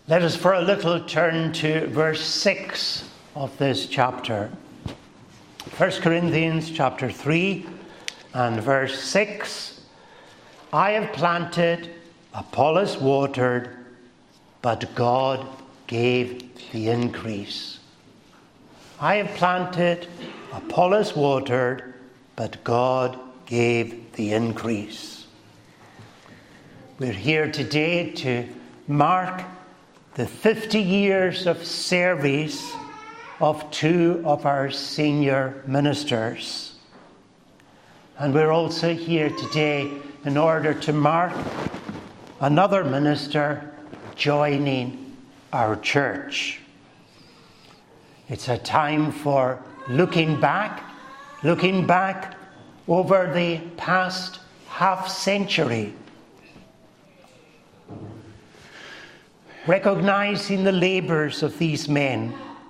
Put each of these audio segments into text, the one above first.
Let us for a little turn to verse 6 of this chapter. 1 Corinthians chapter 3 and verse 6. I have planted, Apollos watered, but God gave the increase. I have planted, Apollos watered, but God gave the increase. We're here today to mark the 50 years of service of two of our senior ministers. And we're also here today in order to mark another minister joining our church. It's a time for looking back over the past half century, recognizing the labors of these men,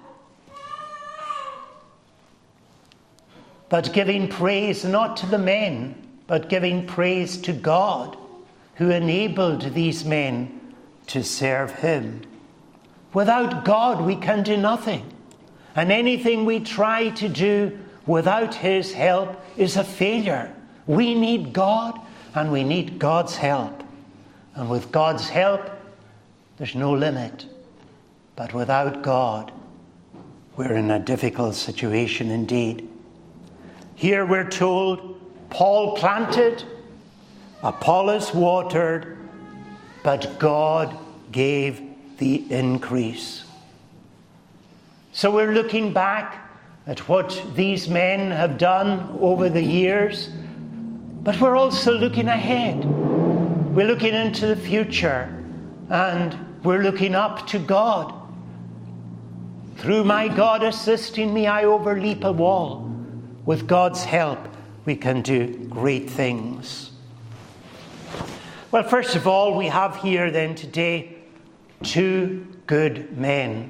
but giving praise not to the men, but giving praise to God, who enabled these men to serve Him. Without God, we can do nothing. And anything we try to do without His help is a failure. We need God, and we need God's help. And with God's help, there's no limit. But without God, we're in a difficult situation indeed. Here we're told, Paul planted, Apollos watered, but God gave the increase. So we're looking back at what these men have done over the years, but we're also looking ahead. We're looking into the future, and we're looking up to God. Through my God assisting me, I overleap a wall. With God's help, we can do great things. Well, first of all, we have here then today two good men.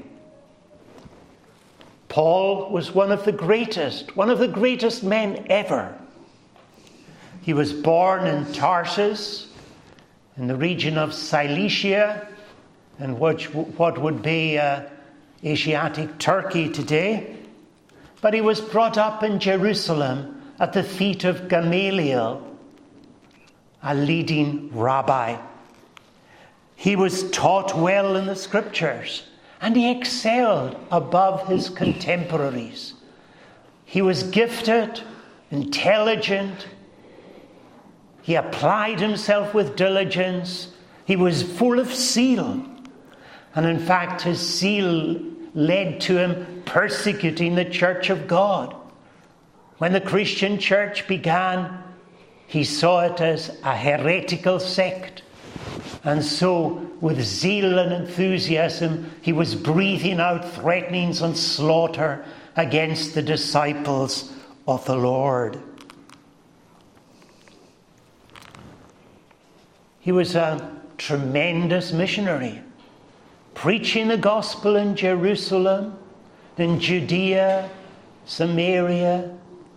Paul was one of the greatest men ever. He was born in Tarsus, in the region of Cilicia, and what would be Asiatic Turkey today. But he was brought up in Jerusalem at the feet of Gamaliel, a leading rabbi. He was taught well in the scriptures, and he excelled above his contemporaries. He was gifted, intelligent. He applied himself with diligence. He was full of zeal. And in fact, his zeal led to him persecuting the church of God. When the Christian church began, he saw it as a heretical sect. And so, with zeal and enthusiasm, he was breathing out threatenings and slaughter against the disciples of the Lord. He was a tremendous missionary, preaching the gospel in Jerusalem, in Judea, Samaria,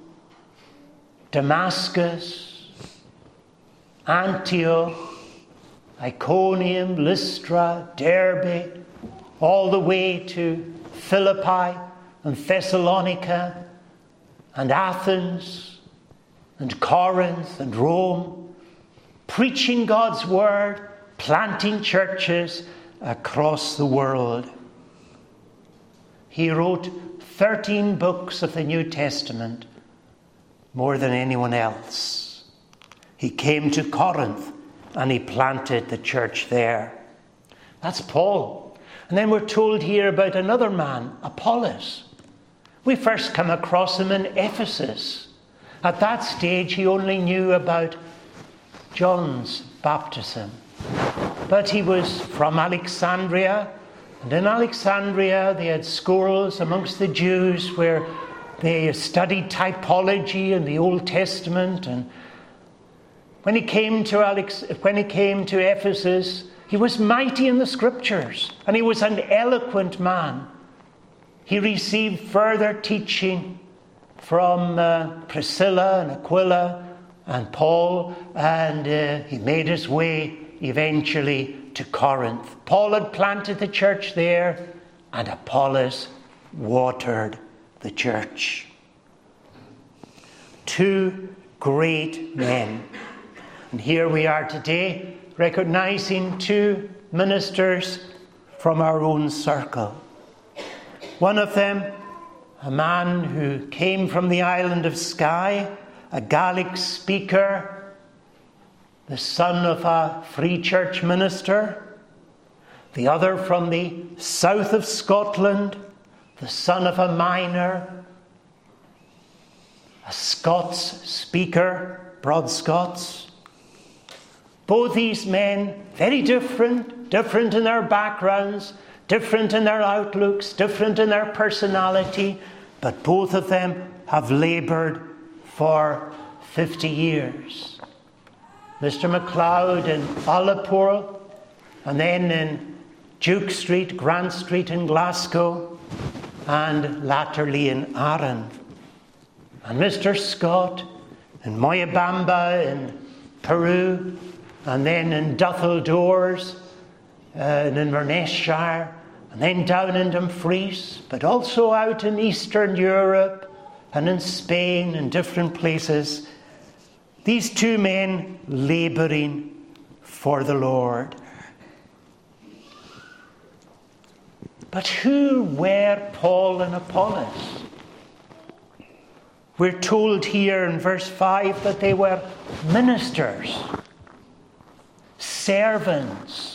Damascus, Antioch, Iconium, Lystra, Derbe, all the way to Philippi and Thessalonica and Athens and Corinth and Rome, preaching God's word, planting churches across the world. He wrote 13 books of the New Testament, more than anyone else. He came to Corinth and he planted the church there. That's Paul. And then we're told here about another man, Apollos. We first come across him in Ephesus. At that stage, he only knew about John's baptism. But he was from Alexandria, and in Alexandria they had schools amongst the Jews where they studied typology in the Old Testament. And when he came to Ephesus, he was mighty in the scriptures, and he was an eloquent man. He received further teaching from Priscilla and Aquila and Paul, and he made his way eventually to Corinth. Paul had planted the church there, and Apollos watered the church. Two great men. And here we are today, recognizing two ministers from our own circle. One of them, a man who came from the island of Skye, a Gaelic speaker, the son of a free church minister. The other from the south of Scotland, the son of a miner, a Scots speaker, broad Scots. Both these men, very different in their backgrounds, different in their outlooks, different in their personality, but both of them have laboured for 50 years. Mr. MacLeod in Ullapool, and then in Duke Street, Grant Street in Glasgow, and latterly in Arran. And Mr. Scott in Moyobamba in Peru, and then in Duffel Doors in Inverness-shire, and then down in Dumfries, but also out in Eastern Europe and in Spain and different places. These two men labouring for the Lord. But who were Paul and Apollos? We're told here in verse 5 that they were ministers, servants.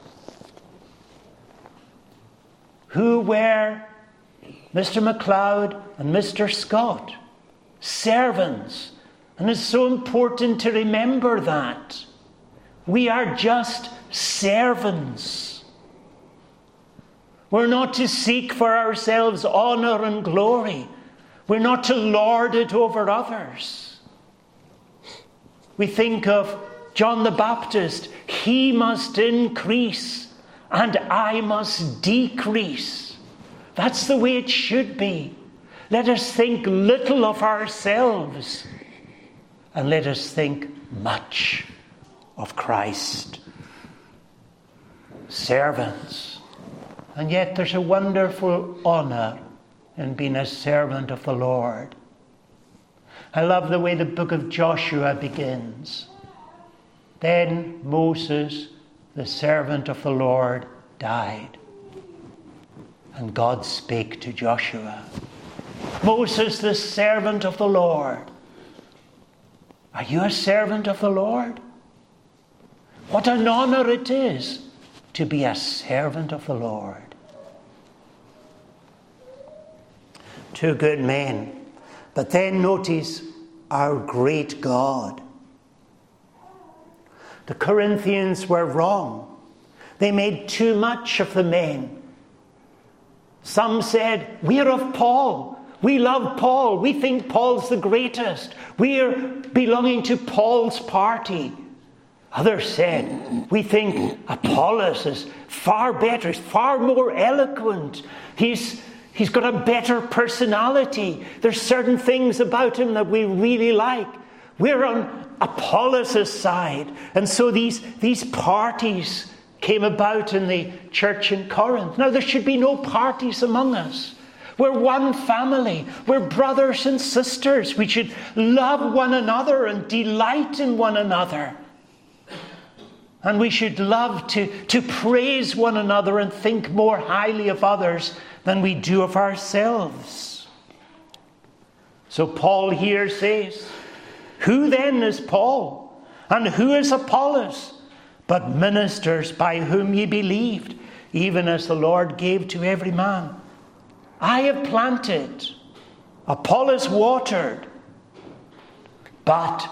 Who were Mr. MacLeod and Mr. Scott? Servants. And it's so important to remember that. We are just servants. We're not to seek for ourselves honour and glory. We're not to lord it over others. We think of John the Baptist. He must increase and I must decrease. That's the way it should be. Let us think little of ourselves and let us think much of Christ. Servants. And yet there's a wonderful honour in being a servant of the Lord. I love the way the book of Joshua begins. Then Moses, the servant of the Lord, died. And God spake to Joshua. Moses, the servant of the Lord. Are you a servant of the Lord? What an honour it is to be a servant of the Lord. Two good men. But then notice our great God. The Corinthians were wrong. They made too much of the men. Some said, we're of Paul. We love Paul. We think Paul's the greatest. We're belonging to Paul's party. Others said, we think Apollos is far better. He's far more eloquent. He's got a better personality. There's certain things about him that we really like. We're on Apollos' side. And so these parties came about in the church in Corinth. Now, there should be no parties among us. We're one family. We're brothers and sisters. We should love one another and delight in one another. And we should love to praise one another and think more highly of others than we do of ourselves. So Paul here says, who then is Paul? And who is Apollos? But ministers by whom ye believed, even as the Lord gave to every man. I have planted, Apollos watered, but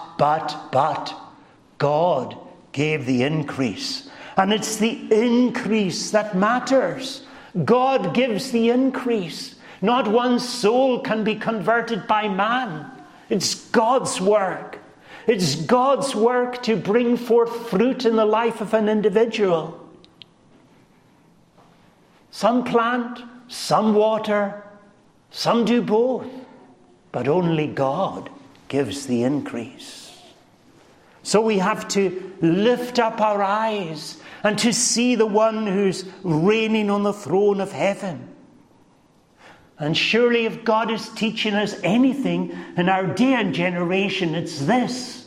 God gave the increase. And it's the increase that matters. God gives the increase. Not one soul can be converted by man. It's God's work. It's God's work to bring forth fruit in the life of an individual. Some plant, some water, some do both, but only God gives the increase. So we have to lift up our eyes and to see the one who's reigning on the throne of heaven. And surely if God is teaching us anything in our day and generation, it's this: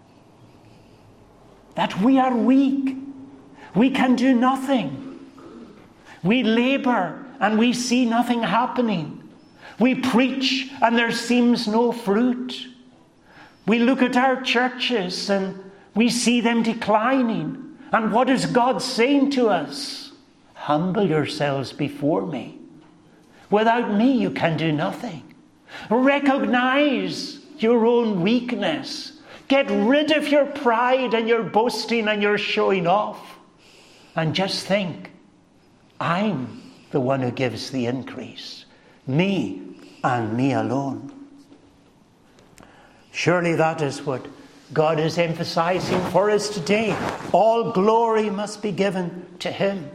that we are weak. We can do nothing. We labor and we see nothing happening. We preach and there seems no fruit. We look at our churches and we see them declining. And what is God saying to us? Humble yourselves before me. Without me you can do nothing. Recognize your own weakness. Get rid of your pride and your boasting and your showing off. And just think, I'm the one who gives the increase. Me and me alone. Surely that is what God is emphasizing for us today. All glory must be given to him.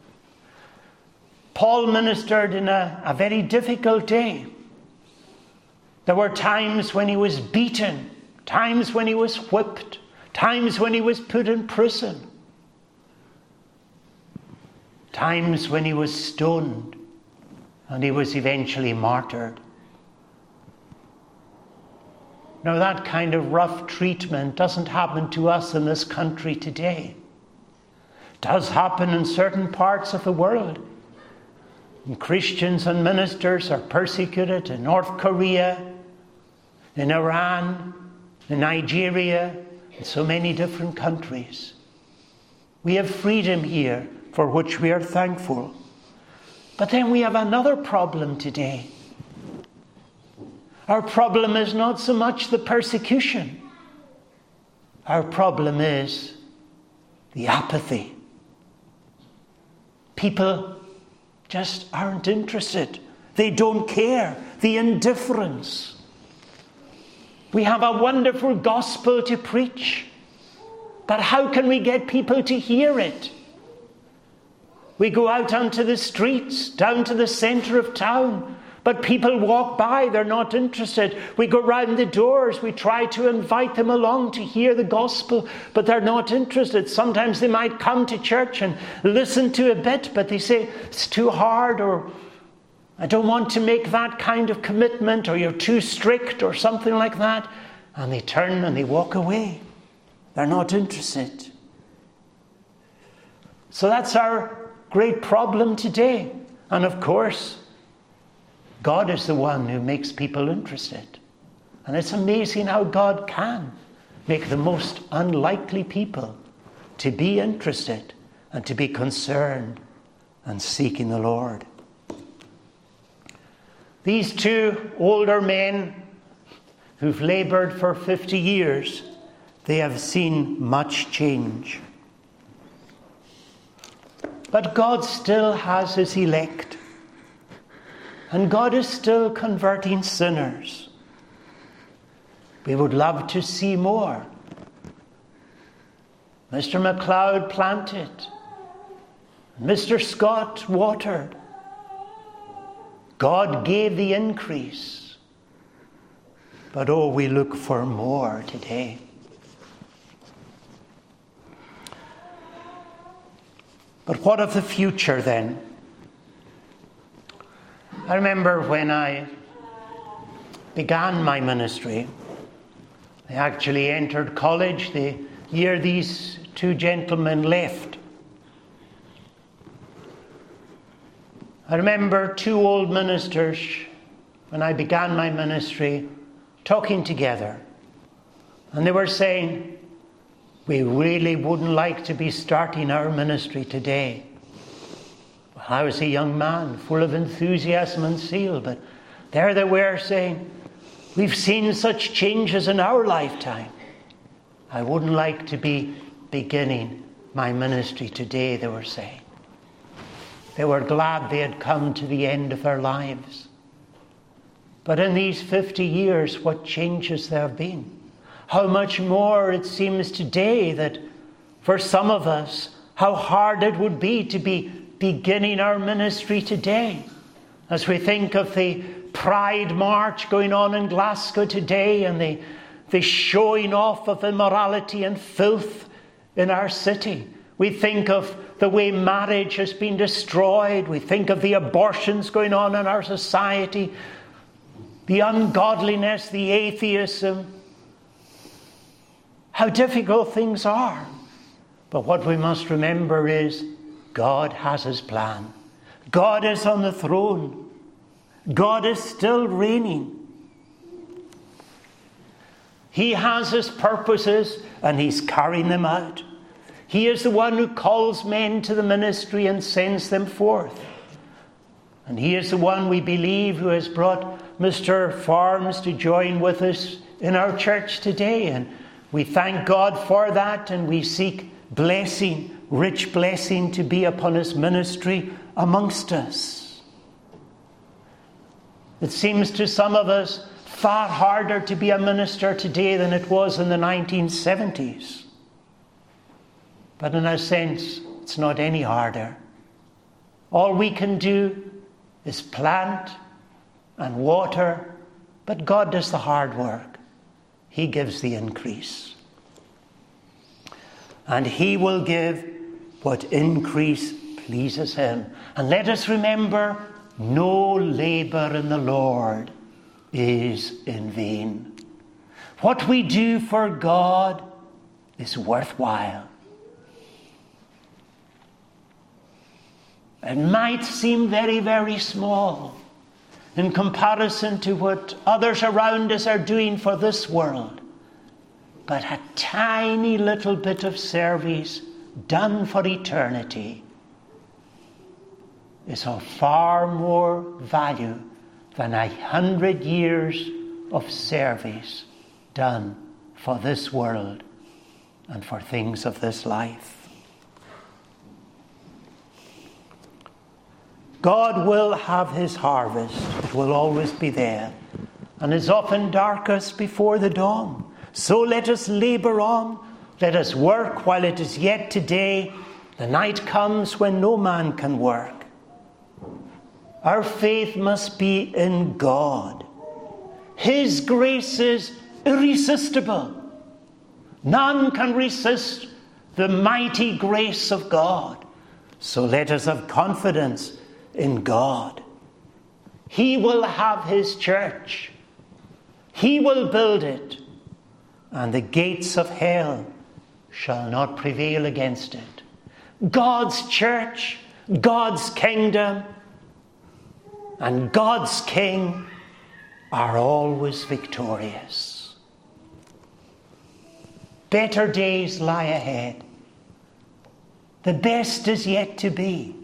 Paul ministered in a very difficult day. There were times when he was beaten, times when he was whipped, times when he was put in prison, times when he was stoned, and he was eventually martyred. Now that kind of rough treatment doesn't happen to us in this country today. It does happen in certain parts of the world. And Christians and ministers are persecuted in North Korea, in Iran, in Nigeria, in so many different countries. We have freedom here for which we are thankful. But then we have another problem today. Our problem is not so much the persecution. Our problem is the apathy. People just aren't interested. They don't care. The indifference. We have a wonderful gospel to preach. But how can we get people to hear it? We go out onto the streets, down to the centre of town, but people walk by, they're not interested. We go round the doors, we try to invite them along to hear the gospel, but they're not interested. Sometimes they might come to church and listen to a bit, but they say, it's too hard, or I don't want to make that kind of commitment, or you're too strict, or something like that. And they turn and they walk away. They're not interested. So that's our great problem today. And of course, God is the one who makes people interested. And it's amazing how God can make the most unlikely people to be interested and to be concerned and seeking the Lord. These two older men who've labored for 50 years, they have seen much change. But God still has his elect. And God is still converting sinners. We would love to see more. Mr. MacLeod planted. Mr. Scott watered. God gave the increase. But oh, we look for more today. But what of the future then? I remember when I began my ministry, I actually entered college the year these two gentlemen left. I remember two old ministers, when I began my ministry, talking together. And they were saying, we really wouldn't like to be starting our ministry today. I was a young man, full of enthusiasm and zeal, but there they were saying, we've seen such changes in our lifetime. I wouldn't like to be beginning my ministry today, they were saying. They were glad they had come to the end of their lives. But in these 50 years, what changes there have been. How much more it seems today that for some of us, how hard it would be to be beginning our ministry today. As we think of the Pride March going on in Glasgow today and the showing off of immorality and filth in our city. We think of the way marriage has been destroyed. We think of the abortions going on in our society, the ungodliness, the atheism, how difficult things are. But what we must remember is God has his plan. God is on the throne. God is still reigning. He has his purposes and he's carrying them out. He is the one who calls men to the ministry and sends them forth. And he is the one, we believe, who has brought Mr. Farms to join with us in our church today. And we thank God for that, and we seek blessing, rich blessing, to be upon his ministry amongst us. It seems to some of us far harder to be a minister today than it was in the 1970s. But in a sense, it's not any harder. All we can do is plant and water, but God does the hard work. He gives the increase. And he will give what increase pleases him. And let us remember, no labor in the Lord is in vain. What we do for God is worthwhile. It might seem very, very small in comparison to what others around us are doing for this world. But a tiny little bit of service done for eternity is of far more value than 100 years of service done for this world and for things of this life. God will have his harvest. It will always be there, and is often darkest before the dawn. So let us labor on. Let us work while it is yet today. The night comes when no man can work. Our faith must be in God. His grace is irresistible. None can resist the mighty grace of God. So let us have confidence in God. He will have his church. He will build it, and the gates of hell shall not prevail against it. God's church, God's kingdom, and God's king are always victorious. Better days lie ahead. The best is yet to be.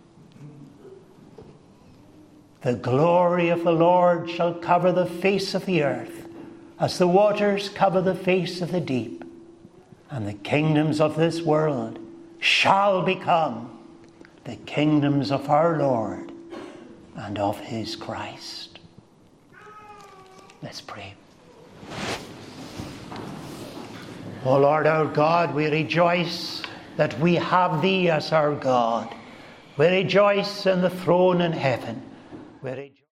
The glory of the Lord shall cover the face of the earth, as the waters cover the face of the deep. And the kingdoms of this world shall become the kingdoms of our Lord and of his Christ. Let's pray. O Lord our God, we rejoice that we have thee as our God. We rejoice in the throne in heaven. We rejoice